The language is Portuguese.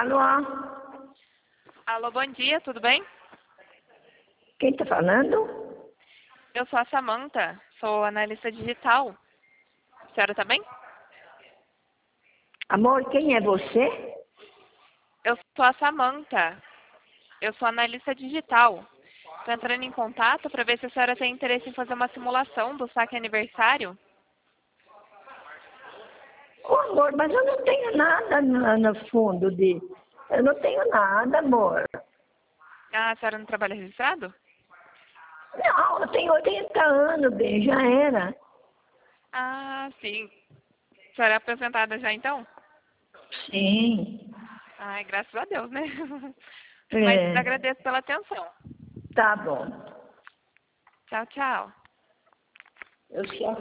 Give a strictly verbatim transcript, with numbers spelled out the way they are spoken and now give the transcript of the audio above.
Alô? Alô, bom dia, tudo bem? Quem tá falando? Eu sou a Samantha, sou analista digital. A senhora tá bem? Amor, quem é você? Eu sou a Samantha, eu sou analista digital. Estou entrando em contato para ver se a senhora tem interesse em fazer uma simulação do saque aniversário. Ô, amor, mas eu não tenho nada no, no fundo de... Eu não tenho nada, amor. Ah, a senhora não trabalha registrado? Não, eu tenho oitenta anos, bem, já era. Ah, sim. A senhora é aposentada já então? Sim. Ai, graças a Deus, né? Mas É, agradeço pela atenção. tá bom. Tchau, tchau. Eu só